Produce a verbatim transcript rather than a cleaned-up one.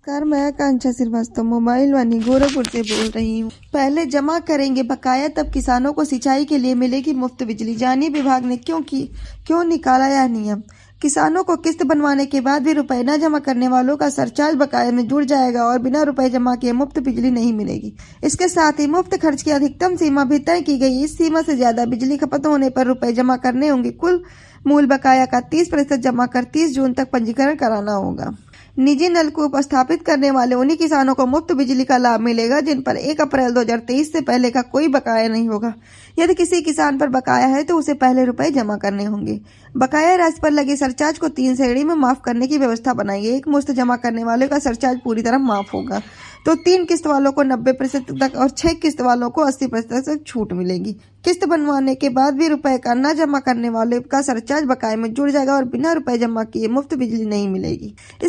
नमस्कार, मैं आकांक्षा श्रीवास्तव मोबाइल वानी गोरखपुर से बोल रही हूँ। पहले जमा करेंगे बकाया, तब किसानों को सिंचाई के लिए मिलेगी मुफ्त बिजली। जानिए विभाग ने क्यों की क्यों निकाला यह नियम। किसानों को किस्त बनवाने के बाद भी रुपए न जमा करने वालों का सरचार्ज बकाये में जुड़ जाएगा और बिना रुपए जमा किए मुफ्त बिजली नहीं मिलेगी। इसके साथ ही मुफ्त खर्च की अधिकतम सीमा भी तय की गई। इस सीमा से ज्यादा बिजली खपत होने पर रुपए जमा करने होंगे। कुल मूल बकाया का तीस प्रतिशत जमा कर तीस जून तक पंजीकरण कराना होगा। निजी नलकूप स्थापित करने वाले उन्हीं किसानों को मुफ्त बिजली का लाभ मिलेगा जिन पर एक अप्रैल दो हज़ार तेईस से पहले का कोई बकाया नहीं होगा। यदि किसी किसान पर बकाया है तो उसे पहले रुपए जमा करने होंगे। बकाया राशि पर लगे सरचार्ज को तीन श्रेणी में माफ करने की व्यवस्था बनाई है। एक मुश्त जमा करने वाले का सरचार्ज पूरी तरह माफ होगा, तो तीन किस्त वालों को नब्बे प्रतिशत तक और छह किस्त वालों को अस्सी प्रतिशत तक छूट मिलेगी। किस्त बनवाने के बाद भी रुपए का न जमा करने वाले का सरचार्ज बकाये में जुड़ जाएगा और बिना रुपए जमा किए मुफ्त बिजली नहीं मिलेगी।